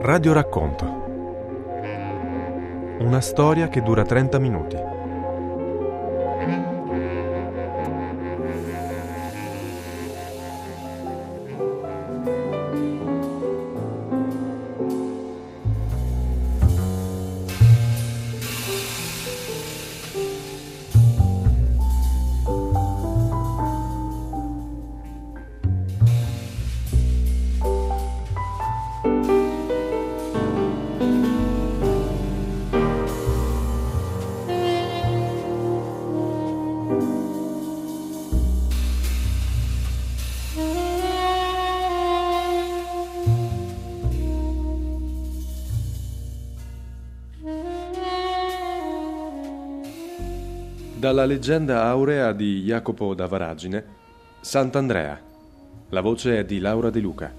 Radio Racconto. Una storia che dura 30 minuti. Dalla leggenda aurea di Jacopo da Varagine, Sant'Andrea. La voce è di Laura De Luca.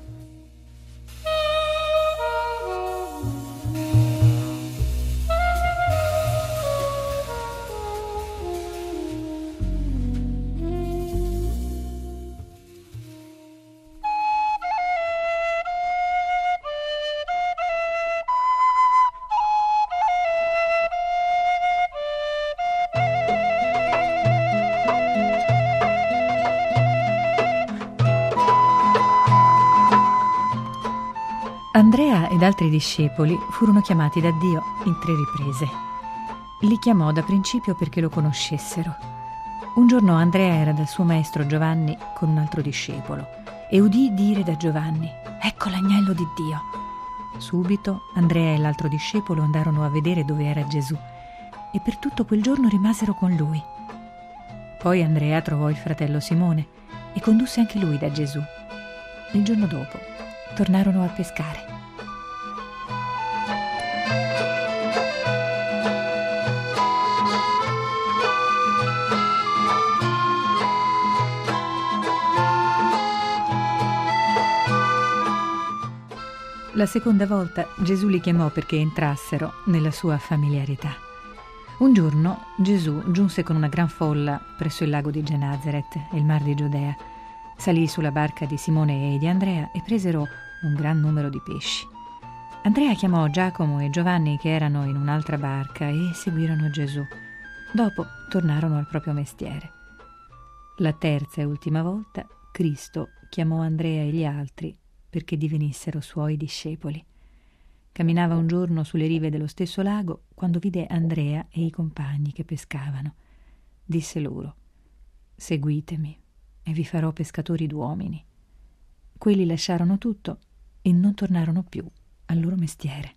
Andrea ed altri discepoli furono chiamati da Dio in 3 riprese. Li chiamò da principio perché lo conoscessero. Un giorno Andrea era dal suo maestro Giovanni con un altro discepolo e udì dire da Giovanni: «Ecco l'agnello di Dio!» Subito Andrea e l'altro discepolo andarono a vedere dove era Gesù e per tutto quel giorno rimasero con lui. Poi Andrea trovò il fratello Simone e condusse anche lui da Gesù. Il giorno dopo tornarono a pescare. La seconda volta Gesù li chiamò perché entrassero nella sua familiarità. Un giorno Gesù giunse con una gran folla presso il lago di Genazaret e il mar di Giudea. Salì sulla barca di Simone e di Andrea e presero un gran numero di pesci. Andrea chiamò Giacomo e Giovanni che erano in un'altra barca e seguirono Gesù. Dopo tornarono al proprio mestiere. La terza e ultima volta Cristo chiamò Andrea e gli altri perché divenissero suoi discepoli. Camminava un giorno sulle rive dello stesso lago quando vide Andrea e i compagni che pescavano. Disse loro: «Seguitemi e vi farò pescatori d'uomini». Quelli lasciarono tutto e non tornarono più al loro mestiere.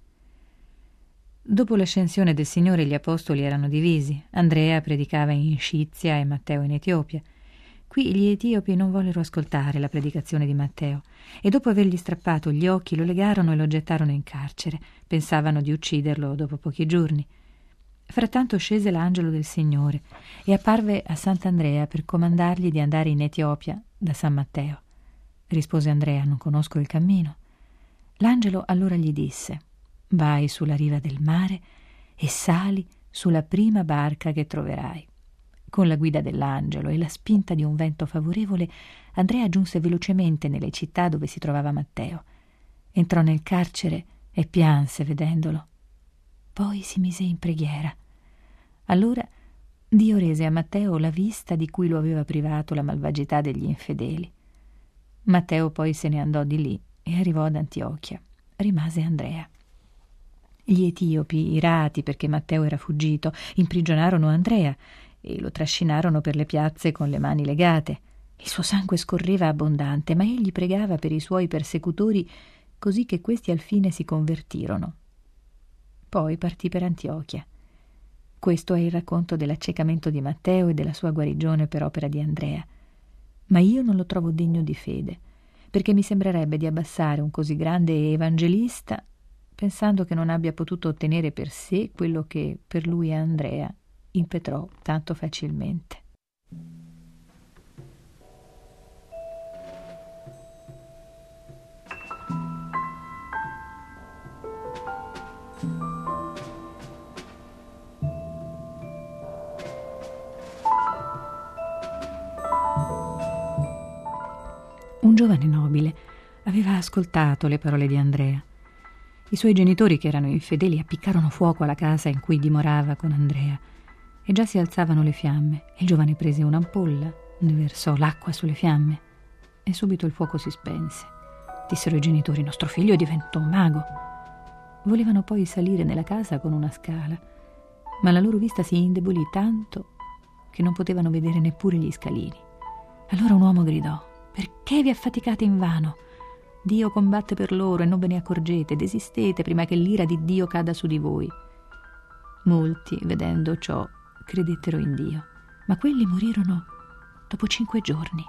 Dopo l'ascensione del Signore gli apostoli erano divisi. Andrea predicava in Scizia e Matteo in Etiopia. Qui gli etiopi non vollero ascoltare la predicazione di Matteo e dopo avergli strappato gli occhi lo legarono e lo gettarono in carcere. Pensavano di ucciderlo dopo pochi giorni. Frattanto scese l'angelo del Signore e apparve a Sant'Andrea per comandargli di andare in Etiopia da San Matteo. Rispose Andrea: «Non conosco il cammino». L'angelo allora gli disse: «Vai sulla riva del mare e sali sulla prima barca che troverai». Con la guida dell'angelo e la spinta di un vento favorevole, Andrea giunse velocemente nelle città dove si trovava Matteo. Entrò nel carcere e pianse vedendolo. Poi si mise in preghiera. Allora Dio rese a Matteo la vista di cui lo aveva privato la malvagità degli infedeli. Matteo poi se ne andò di lì e arrivò ad Antiochia. Rimase Andrea. Gli etiopi, irati perché Matteo era fuggito, imprigionarono Andrea e lo trascinarono per le piazze con le mani legate. Il suo sangue scorreva abbondante, ma egli pregava per i suoi persecutori, così che questi al fine si convertirono. Poi partì per Antiochia. Questo è il racconto dell'accecamento di Matteo e della sua guarigione per opera di Andrea. Ma io non lo trovo degno di fede, perché mi sembrerebbe di abbassare un così grande evangelista pensando che non abbia potuto ottenere per sé quello che per lui e Andrea impetrò tanto facilmente. Un giovane nobile aveva ascoltato le parole di Andrea. I suoi genitori, che erano infedeli, appiccarono fuoco alla casa in cui dimorava con Andrea e già si alzavano le fiamme. Il giovane prese un'ampolla, ne versò l'acqua sulle fiamme e subito il fuoco si spense. Dissero i genitori: nostro figlio diventò un mago. Volevano poi salire nella casa con una scala, ma la loro vista si indebolì tanto che non potevano vedere neppure gli scalini. Allora un uomo gridò: perché vi affaticate invano? Dio combatte per loro e non ve ne accorgete. Desistete prima che l'ira di Dio cada su di voi. Molti, vedendo ciò, credettero in Dio, ma quelli morirono dopo 5 giorni.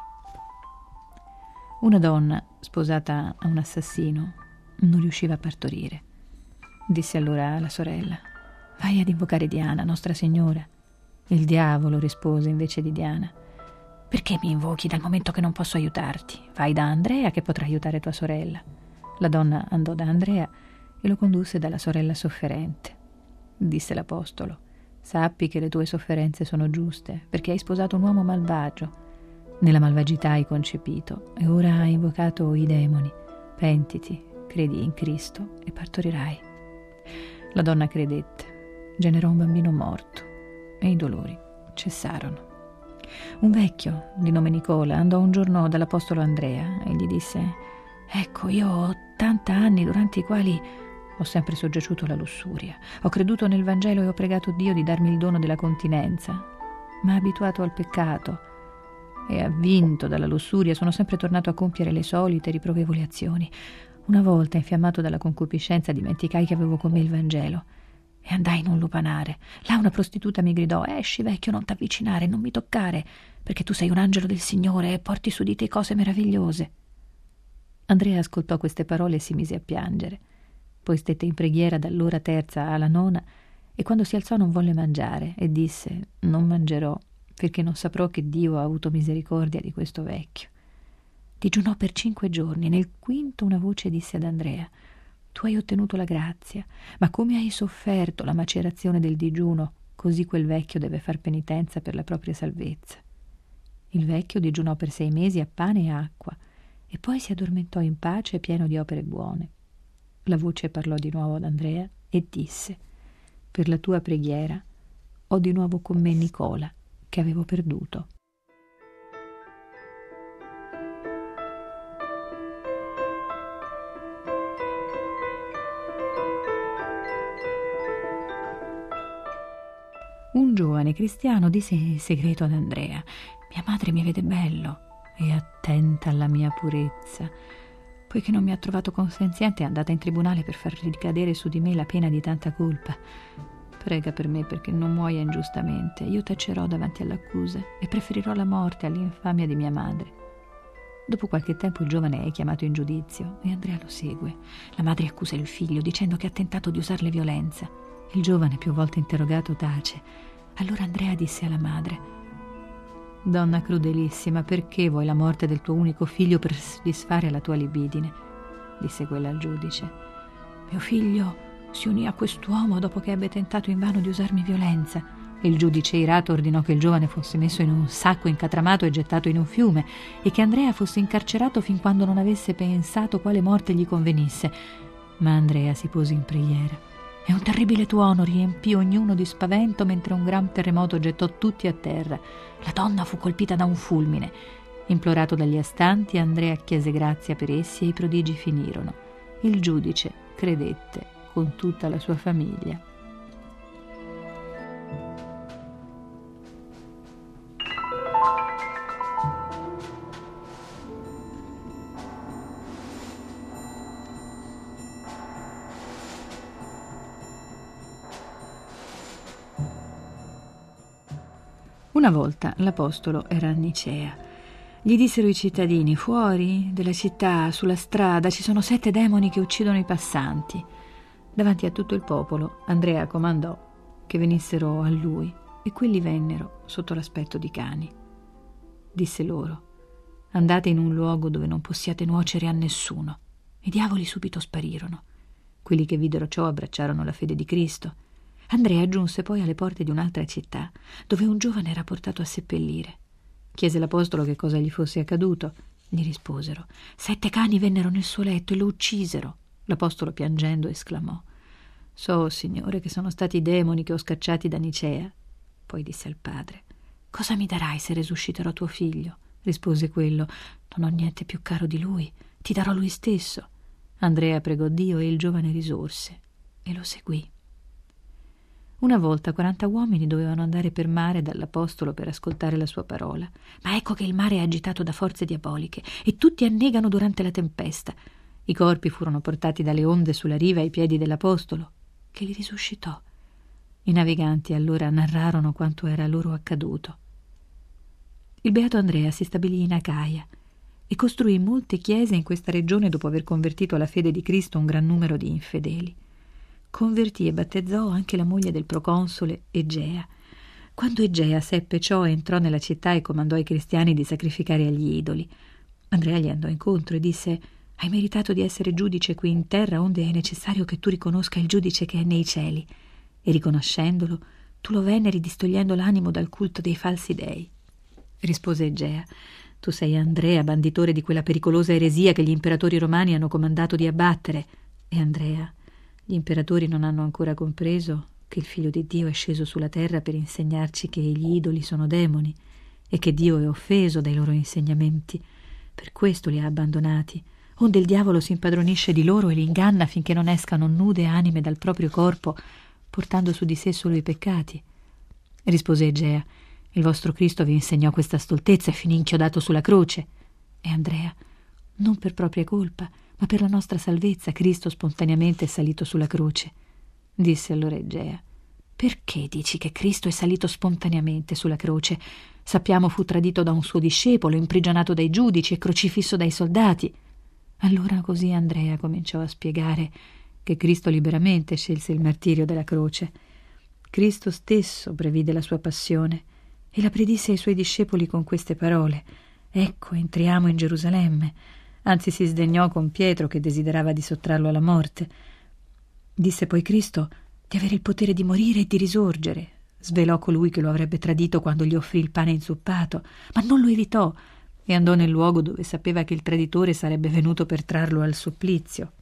Una donna, sposata a un assassino, non riusciva a partorire. Disse allora alla sorella: vai ad invocare Diana, Nostra Signora. Il diavolo rispose invece di Diana: perché mi invochi dal momento che non posso aiutarti? Vai da Andrea che potrà aiutare tua sorella. La donna andò da Andrea e lo condusse dalla sorella sofferente. Disse l'apostolo: sappi che le tue sofferenze sono giuste, perché hai sposato un uomo malvagio. Nella malvagità hai concepito e ora hai invocato i demoni. Pentiti, credi in Cristo e partorirai. La donna credette, generò un bambino morto e i dolori cessarono. Un vecchio di nome Nicola andò un giorno dall'apostolo Andrea e gli disse: ecco, io ho 80 anni durante i quali ho sempre soggiaciuto alla lussuria. Ho creduto nel Vangelo e ho pregato Dio di darmi il dono della continenza, ma abituato al peccato e avvinto dalla lussuria sono sempre tornato a compiere le solite riprovevoli azioni. Una volta, infiammato dalla concupiscenza, dimenticai che avevo con me il Vangelo e andai in un lupanare. Là una prostituta mi gridò: esci, vecchio, non t'avvicinare, non mi toccare, perché tu sei un angelo del Signore e porti su di te cose meravigliose. Andrea ascoltò queste parole e si mise a piangere. Poi stette in preghiera dall'ora terza alla 9 e quando si alzò non volle mangiare e disse: non mangerò perché non saprò che Dio ha avuto misericordia di questo vecchio. Digiunò per 5 giorni. Nel quinto una voce disse ad Andrea: tu hai ottenuto la grazia, ma come hai sofferto la macerazione del digiuno, così quel vecchio deve far penitenza per la propria salvezza. Il vecchio digiunò per 6 mesi a pane e acqua e poi si addormentò in pace pieno di opere buone. La voce parlò di nuovo ad Andrea e disse: per la tua preghiera ho di nuovo con me Nicola, che avevo perduto. Un giovane cristiano disse in segreto ad Andrea: mia madre mi vede bello e attenta alla mia purezza. Poiché non mi ha trovato consenziente è andata in tribunale per far ricadere su di me la pena di tanta colpa. Prega per me perché non muoia ingiustamente. Io tacerò davanti all'accusa e preferirò la morte all'infamia di mia madre. Dopo qualche tempo il giovane è chiamato in giudizio e Andrea lo segue. La madre accusa il figlio dicendo che ha tentato di usarle violenza. Il giovane, più volte interrogato, tace. Allora Andrea disse alla madre: donna crudelissima, perché vuoi la morte del tuo unico figlio per soddisfare la tua libidine? Disse quella al giudice: mio figlio si unì a quest'uomo dopo che ebbe tentato invano di usarmi violenza. Il giudice irato ordinò che il giovane fosse messo in un sacco incatramato e gettato in un fiume e che Andrea fosse incarcerato fin quando non avesse pensato quale morte gli convenisse. Ma Andrea si pose in preghiera e un terribile tuono riempì ognuno di spavento mentre un gran terremoto gettò tutti a terra. La donna fu colpita da un fulmine. Implorato dagli astanti, Andrea chiese grazia per essi e i prodigi finirono. Il giudice credette con tutta la sua famiglia. Una volta l'apostolo era a Nicea. Gli dissero i cittadini: fuori della città, sulla strada, ci sono 7 demoni che uccidono i passanti. Davanti a tutto il popolo, Andrea comandò che venissero a lui e quelli vennero sotto l'aspetto di cani. Disse loro: andate in un luogo dove non possiate nuocere a nessuno. I diavoli subito sparirono. Quelli che videro ciò abbracciarono la fede di Cristo. Andrea giunse poi alle porte di un'altra città, dove un giovane era portato a seppellire. Chiese l'apostolo che cosa gli fosse accaduto. Gli risposero: 7 cani vennero nel suo letto e lo uccisero. L'apostolo, piangendo, esclamò: «So, Signore, che sono stati i demoni che ho scacciati da Nicea». Poi disse al padre: «Cosa mi darai se resusciterò tuo figlio?» Rispose quello: «Non ho niente più caro di lui, ti darò lui stesso». Andrea pregò Dio e il giovane risorse e lo seguì. Una volta 40 uomini dovevano andare per mare dall'apostolo per ascoltare la sua parola, ma ecco che il mare è agitato da forze diaboliche e tutti annegano durante la tempesta. I corpi furono portati dalle onde sulla riva ai piedi dell'apostolo, che li risuscitò. I naviganti allora narrarono quanto era loro accaduto. Il beato Andrea si stabilì in Acaia e costruì molte chiese in questa regione dopo aver convertito alla fede di Cristo un gran numero di infedeli. Convertì e battezzò anche la moglie del proconsole Egea. Quando Egea seppe ciò, entrò nella città e comandò ai cristiani di sacrificare agli idoli. Andrea gli andò incontro e disse: «Hai meritato di essere giudice qui in terra, onde è necessario che tu riconosca il giudice che è nei cieli, e riconoscendolo tu lo veneri distogliendo l'animo dal culto dei falsi dei». Rispose Egea: «Tu sei Andrea, banditore di quella pericolosa eresia che gli imperatori romani hanno comandato di abbattere». E Andrea: «Gli imperatori non hanno ancora compreso che il Figlio di Dio è sceso sulla terra per insegnarci che gli idoli sono demoni e che Dio è offeso dai loro insegnamenti. Per questo li ha abbandonati, onde il diavolo si impadronisce di loro e li inganna finché non escano nude anime dal proprio corpo, portando su di sé solo i peccati». Rispose Egea: «Il vostro Cristo vi insegnò questa stoltezza e finì inchiodato sulla croce». E Andrea: «Non per propria colpa, ma per la nostra salvezza Cristo spontaneamente è salito sulla croce». Disse allora Egea: «Perché dici che Cristo è salito spontaneamente sulla croce? Sappiamo fu tradito da un suo discepolo, imprigionato dai giudici e crocifisso dai soldati». Allora così Andrea cominciò a spiegare che Cristo liberamente scelse il martirio della croce. Cristo stesso previde la sua passione e la predisse ai suoi discepoli con queste parole: «Ecco, entriamo in Gerusalemme». Anzi, si sdegnò con Pietro, che desiderava di sottrarlo alla morte. Disse poi Cristo di avere il potere di morire e di risorgere. Svelò colui che lo avrebbe tradito quando gli offrì il pane inzuppato, ma non lo evitò e andò nel luogo dove sapeva che il traditore sarebbe venuto per trarlo al supplizio.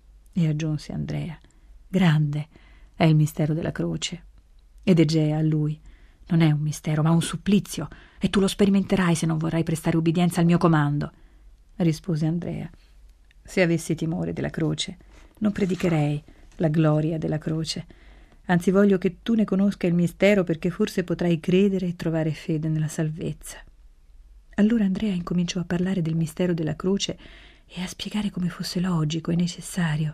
E aggiunse Andrea: «Grande è il mistero della croce». Ed Egea a lui: «Non è un mistero, ma un supplizio, e tu lo sperimenterai se non vorrai prestare ubbidienza al mio comando». Rispose Andrea: «Se avessi timore della croce, non predicherei la gloria della croce. Anzi, voglio che tu ne conosca il mistero, perché forse potrai credere e trovare fede nella salvezza». Allora Andrea incominciò a parlare del mistero della croce e a spiegare come fosse logico e necessario.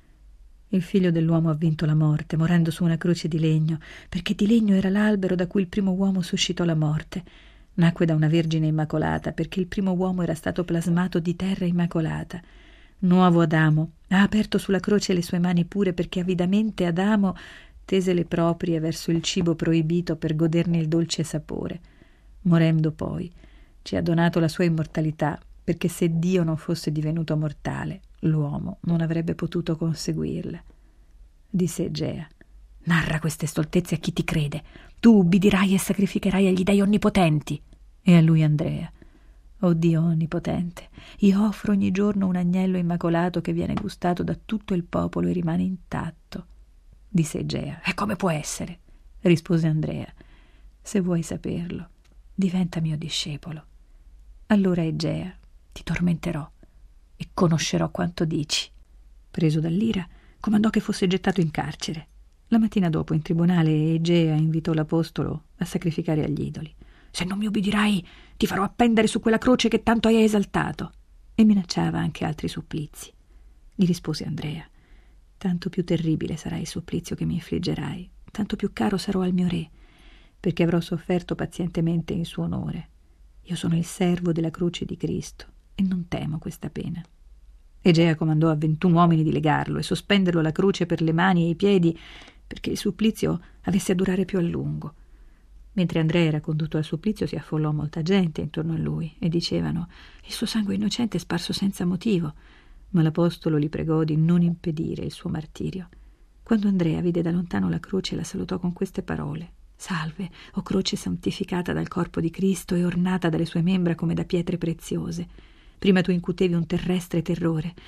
Il figlio dell'uomo ha vinto la morte, morendo su una croce di legno, perché di legno era l'albero da cui il primo uomo suscitò la morte. Nacque da una vergine immacolata, perché il primo uomo era stato plasmato di terra immacolata. Nuovo Adamo ha aperto sulla croce le sue mani pure, perché avidamente Adamo tese le proprie verso il cibo proibito per goderne il dolce sapore. Morendo poi ci ha donato la sua immortalità, perché se Dio non fosse divenuto mortale, l'uomo non avrebbe potuto conseguirla. Disse Egea: «Narra queste stoltezze a chi ti crede. Tu ubbidirai e sacrificherai agli dei onnipotenti». E a lui Andrea: «O Dio onnipotente, io offro ogni giorno un agnello immacolato che viene gustato da tutto il popolo e rimane intatto». Disse Egea: «E come può essere?» Rispose Andrea: «Se vuoi saperlo, diventa mio discepolo. Allora Egea, ti tormenterò e conoscerò quanto dici». Preso dall'ira, comandò che fosse gettato in carcere. La mattina dopo, in tribunale, Egea invitò l'apostolo a sacrificare agli idoli. «Se non mi ubbidirai, ti farò appendere su quella croce che tanto hai esaltato». E minacciava anche altri supplizi. Gli rispose Andrea: «Tanto più terribile sarà il supplizio che mi infliggerai, tanto più caro sarò al mio re, perché avrò sofferto pazientemente in suo onore. Io sono il servo della croce di Cristo e non temo questa pena». Egea comandò a 21 uomini di legarlo e sospenderlo alla croce per le mani e i piedi, perché il supplizio avesse a durare più a lungo. Mentre Andrea era condotto al supplizio, si affollò molta gente intorno a lui e dicevano: «Il suo sangue innocente è sparso senza motivo». Ma l'apostolo li pregò di non impedire il suo martirio. Quando Andrea vide da lontano la croce, la salutò con queste parole: «Salve, o croce santificata dal corpo di Cristo e ornata dalle sue membra come da pietre preziose. Prima tu incutevi un terrestre terrore,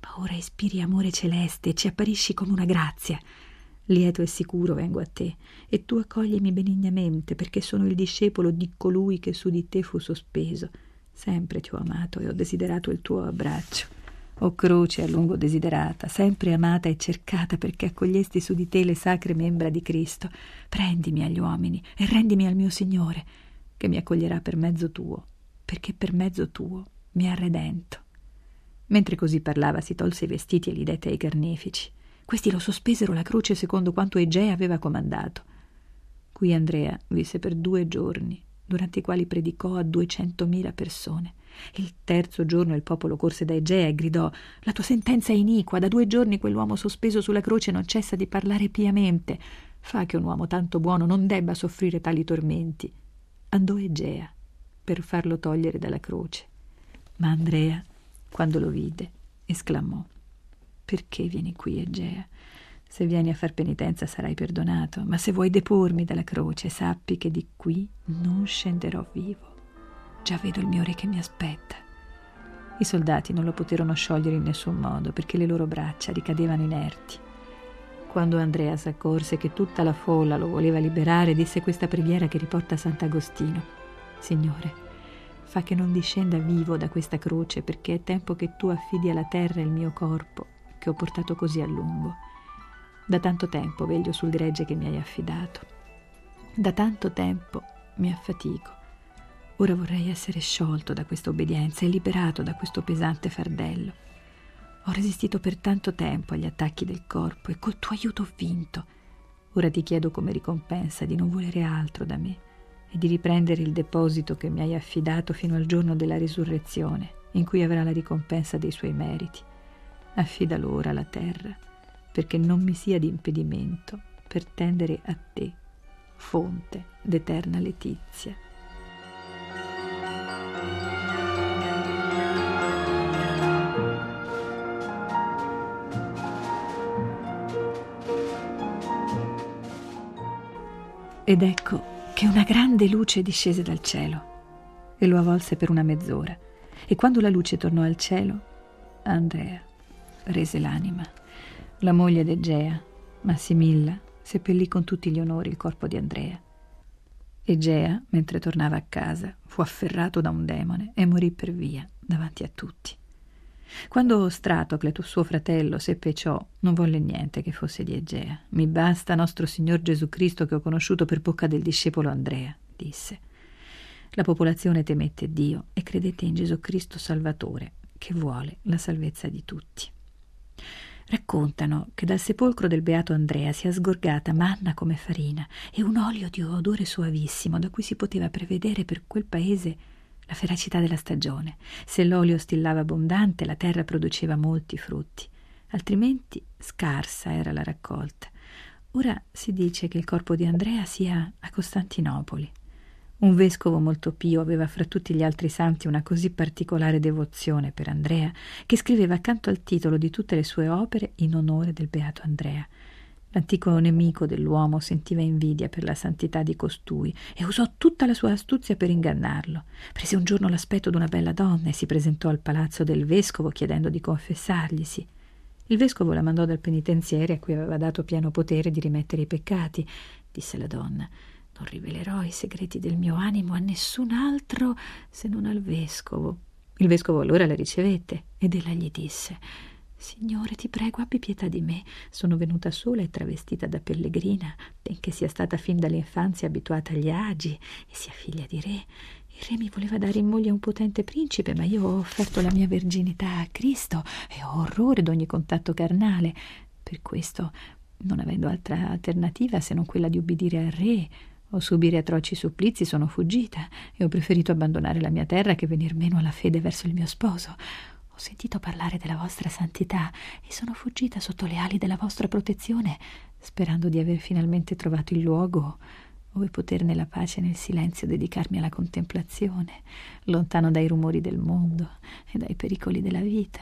Ma ora ispiri amore celeste e ci apparisci come una grazia. Lieto e sicuro vengo a te, e tu accoglimi benignamente, perché sono il discepolo di colui che su di te fu sospeso. Sempre ti ho amato e ho desiderato il tuo abbraccio. O croce a lungo desiderata, sempre amata e cercata, perché accogliesti su di te le sacre membra di Cristo. Prendimi agli uomini e rendimi al mio Signore, che mi accoglierà per mezzo tuo, perché per mezzo tuo mi ha redento. Mentre così parlava si tolse i vestiti e li dette ai carnefici. Questi lo sospesero la croce secondo quanto Egea aveva comandato. Qui Andrea visse per 2 giorni, durante i quali predicò a 200.000 persone. Il terzo giorno il popolo corse da Egea e gridò: «La tua sentenza è iniqua, da 2 giorni quell'uomo sospeso sulla croce non cessa di parlare piamente. Fa che un uomo tanto buono non debba soffrire tali tormenti». Andò Egea per farlo togliere dalla croce. Ma Andrea, quando lo vide, esclamò: «Perché vieni qui, Egea? Se vieni a far penitenza sarai perdonato, ma se vuoi depormi dalla croce, sappi che di qui non scenderò vivo. Già vedo il mio re che mi aspetta». I soldati non lo poterono sciogliere in nessun modo, perché le loro braccia ricadevano inerti. Quando Andrea s'accorse che tutta la folla lo voleva liberare, disse questa preghiera che riporta Sant'Agostino: «Signore, fa che non discenda vivo da questa croce, perché è tempo che tu affidi alla terra il mio corpo, che ho portato così a lungo. Da tanto tempo veglio sul gregge che mi hai affidato. Da tanto tempo mi affatico. Ora vorrei essere sciolto da questa obbedienza e liberato da questo pesante fardello. Ho resistito per tanto tempo agli attacchi del corpo e col tuo aiuto ho vinto. Ora ti chiedo come ricompensa di non volere altro da me e di riprendere il deposito che mi hai affidato fino al giorno della risurrezione, in cui avrà la ricompensa dei suoi meriti. Affidalo ora alla terra, perché non mi sia di impedimento per tendere a te, fonte d'eterna letizia». Ed ecco che una grande luce discese dal cielo e lo avvolse per una mezz'ora, e quando la luce tornò al cielo, Andrea rese l'anima. La moglie d'Egea, Massimilla, seppellì con tutti gli onori il corpo di Andrea. Egea, mentre tornava a casa, fu afferrato da un demone e morì per via davanti a tutti. Quando Stratocle, suo fratello, seppe ciò, non volle niente che fosse di Egea. «Mi basta nostro Signor Gesù Cristo che ho conosciuto per bocca del discepolo Andrea», disse. La popolazione temette Dio e credette in Gesù Cristo Salvatore, che vuole la salvezza di tutti. Raccontano che dal sepolcro del beato Andrea sia sgorgata manna come farina e un olio di odore soavissimo, da cui si poteva prevedere per quel paese la feracità della stagione. Se l'olio stillava abbondante, la terra produceva molti frutti, altrimenti scarsa era la raccolta. Ora si dice che il corpo di Andrea sia a Costantinopoli. Un vescovo molto pio aveva fra tutti gli altri santi una così particolare devozione per Andrea che scriveva accanto al titolo di tutte le sue opere in onore del beato Andrea. L'antico nemico dell'uomo sentiva invidia per la santità di costui e usò tutta la sua astuzia per ingannarlo. Prese un giorno l'aspetto d'una bella donna e si presentò al palazzo del vescovo chiedendo di confessarglisi. Il vescovo la mandò dal penitenziere, a cui aveva dato pieno potere di rimettere i peccati. Disse la donna: «Non rivelerò i segreti del mio animo a nessun altro se non al vescovo». Il vescovo allora la ricevette ed ella gli disse: «Signore, ti prego, abbi pietà di me. Sono venuta sola e travestita da pellegrina, benché sia stata fin dall'infanzia abituata agli agi e sia figlia di re. Il re mi voleva dare in moglie un potente principe, ma io ho offerto la mia verginità a Cristo e ho orrore d'ogni contatto carnale. Per questo, non avendo altra alternativa se non quella di ubbidire al re o subire atroci supplizi, sono fuggita e ho preferito abbandonare la mia terra che venir meno alla fede verso il mio sposo. Ho sentito parlare della vostra santità e sono fuggita sotto le ali della vostra protezione, sperando di aver finalmente trovato il luogo dove poter nella pace e nel silenzio dedicarmi alla contemplazione, lontano dai rumori del mondo e dai pericoli della vita».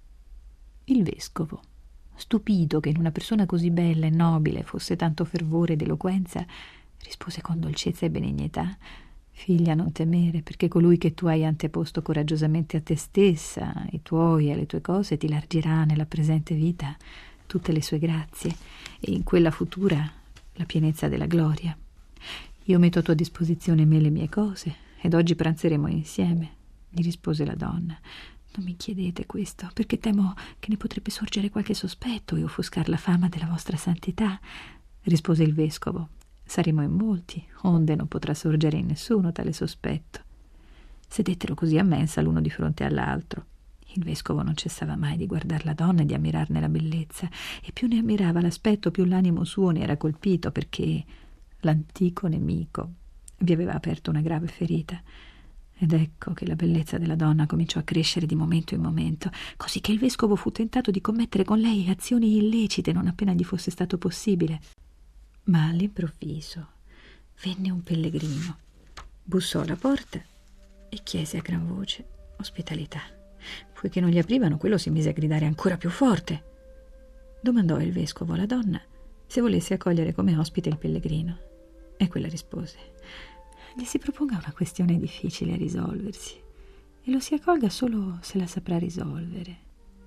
Il vescovo, stupito che in una persona così bella e nobile fosse tanto fervore ed eloquenza, rispose con dolcezza e benignità: Figlia, non temere, perché colui che tu hai anteposto coraggiosamente a te stessa, ai tuoi e alle tue cose, ti largirà nella presente vita tutte le sue grazie e in quella futura la pienezza della gloria. Io metto a tua disposizione me le mie cose ed oggi pranzeremo insieme, gli rispose la donna. Non mi chiedete questo, perché temo che ne potrebbe sorgere qualche sospetto e offuscar la fama della vostra santità, rispose il vescovo. Saremo in molti, onde non potrà sorgere in nessuno tale sospetto. Sedettero così a mensa l'uno di fronte all'altro. Il vescovo non cessava mai di guardar la donna e di ammirarne la bellezza, e più ne ammirava l'aspetto, più l'animo suo ne era colpito, perché l'antico nemico vi aveva aperto una grave ferita. Ed ecco che la bellezza della donna cominciò a crescere di momento in momento, così che il vescovo fu tentato di commettere con lei azioni illecite non appena gli fosse stato possibile. Ma all'improvviso venne un pellegrino, bussò alla porta e chiese a gran voce ospitalità. Poiché non gli aprivano, quello si mise a gridare ancora più forte. Domandò il vescovo alla donna se volesse accogliere come ospite il pellegrino, e quella rispose: gli si proponga una questione difficile a risolversi e lo si accolga solo se la saprà risolvere.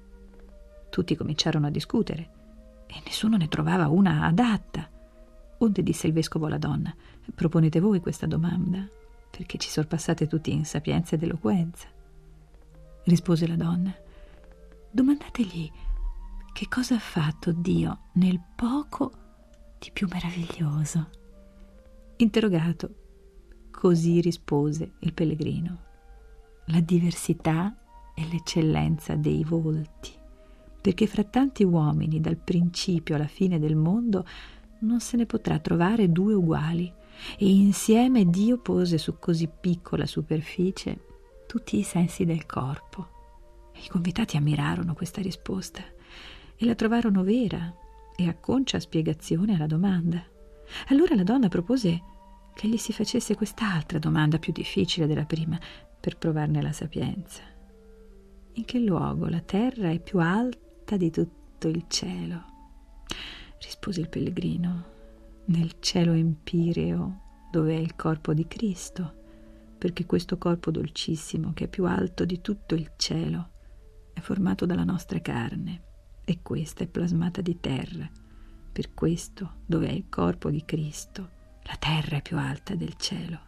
Tutti cominciarono a discutere e nessuno ne trovava una adatta. Onde disse il vescovo alla donna: proponete voi questa domanda, perché ci sorpassate tutti in sapienza ed eloquenza. Rispose la donna: domandategli che cosa ha fatto Dio nel poco di più meraviglioso. Interrogato, così rispose il pellegrino: la diversità e l'eccellenza dei volti, perché fra tanti uomini dal principio alla fine del mondo non se ne potrà trovare due uguali, e insieme Dio pose su così piccola superficie tutti i sensi del corpo. I convitati ammirarono questa risposta e la trovarono vera e acconcia spiegazione alla domanda. Allora la donna propose che gli si facesse quest'altra domanda più difficile della prima, per provarne la sapienza. In che luogo la terra è più alta di tutto il cielo? Rispose il pellegrino: nel cielo empireo, dove è il corpo di Cristo, perché questo corpo dolcissimo, che è più alto di tutto il cielo, è formato dalla nostra carne, e questa è plasmata di terra. Per questo, dove è il corpo di Cristo, la terra è più alta del cielo.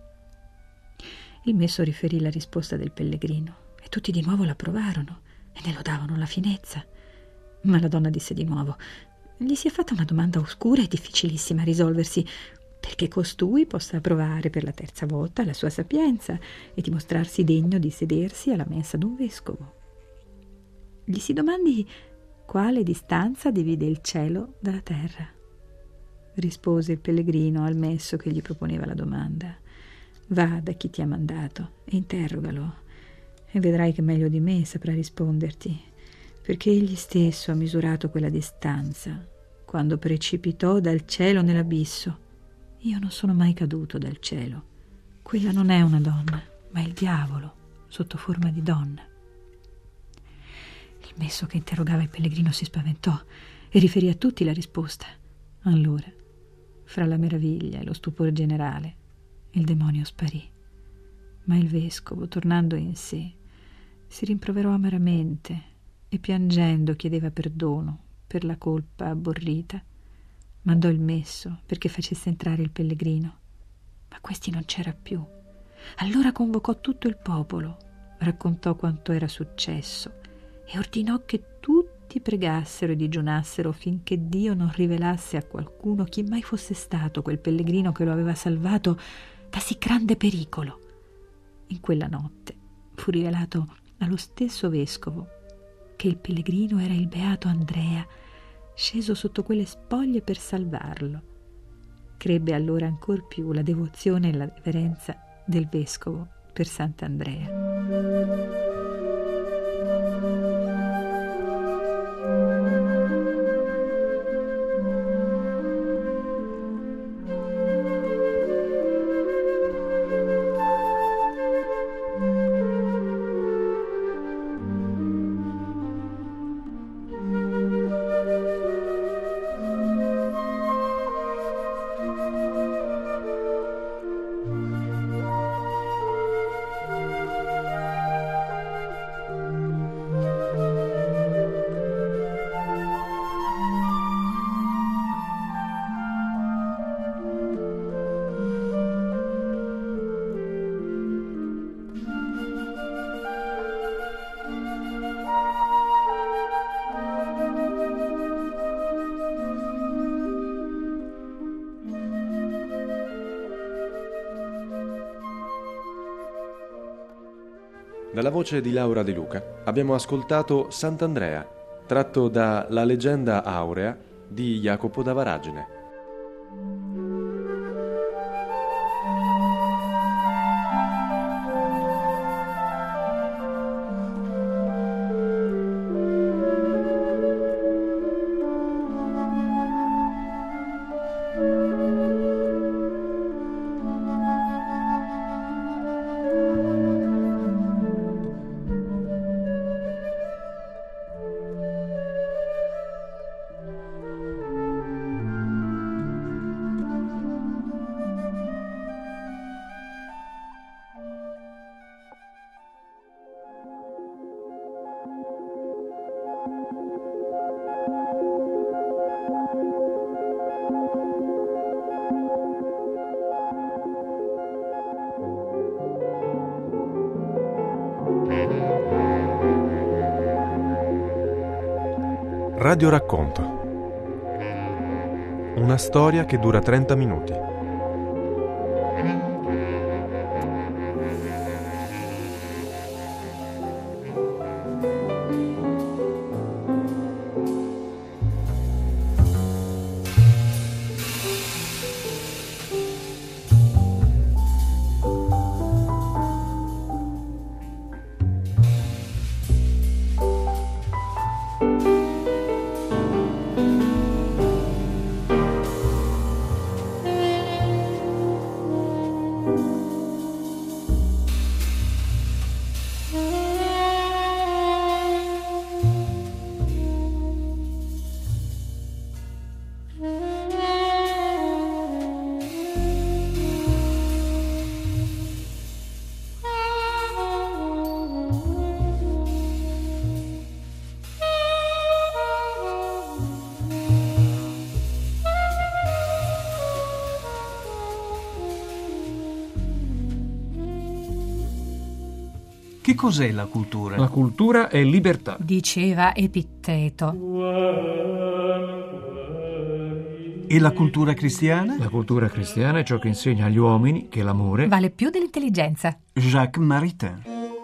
Il messo riferì la risposta del pellegrino e tutti di nuovo l'approvarono e ne lodavano la finezza. Ma la donna disse di nuovo: gli si è fatta una domanda oscura e difficilissima a risolversi, perché costui possa provare per la terza volta la sua sapienza e dimostrarsi degno di sedersi alla mensa d'un vescovo. Gli si domandi quale distanza divide il cielo dalla terra. Rispose il pellegrino al messo che gli proponeva la domanda: va da chi ti ha mandato e interrogalo, e vedrai che meglio di me saprà risponderti, perché egli stesso ha misurato quella distanza quando precipitò dal cielo nell'abisso. Io non sono mai caduto dal cielo. Quella non è una donna, ma il diavolo sotto forma di donna. Il messo che interrogava il pellegrino si spaventò e riferì a tutti la risposta. Allora, fra la meraviglia e lo stupore generale, il demonio sparì. Ma il vescovo, tornando in sé, si rimproverò amaramente e piangendo chiedeva perdono per la colpa abborrita. Mandò il messo perché facesse entrare il pellegrino, ma questi non c'era più. Allora convocò tutto il popolo, raccontò quanto era successo e ordinò che tutti pregassero e digiunassero finché Dio non rivelasse a qualcuno chi mai fosse stato quel pellegrino che lo aveva salvato da sì grande pericolo. In quella notte fu rivelato allo stesso vescovo che il pellegrino era il beato Andrea, sceso sotto quelle spoglie per salvarlo. Crebbe allora ancor più la devozione e la reverenza del vescovo per Sant'Andrea. Dalla voce di Laura De Luca abbiamo ascoltato Sant'Andrea, tratto da La leggenda aurea di Jacopo da Varagine. Radio Racconto. Una storia che dura 30 minuti. Che cos'è la cultura? La cultura è libertà. Diceva Epitteto. E la cultura cristiana? La cultura cristiana è ciò che insegna agli uomini che l'amore Vale più dell'intelligenza. Jacques Maritain.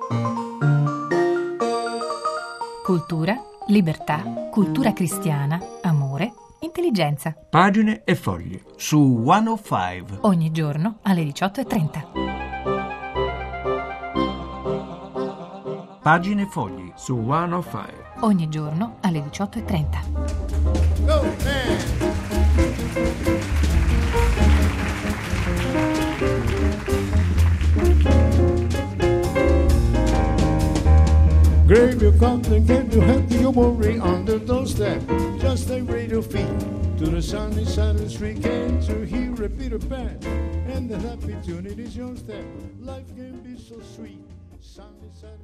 Cultura, libertà, cultura cristiana, amore, intelligenza. Pagine e fogli. Su 105. Ogni giorno alle 18:30. Pagine e fogli. Su 105. Ogni giorno alle 18:30. Go, man! Grab your cup and get your head to your worry on the doorstep. Just a radio feet to the sunny side of the street. Can't you hear a Peter Pan? And the happy tune, it is your step. Life can be so sweet. Sunny side.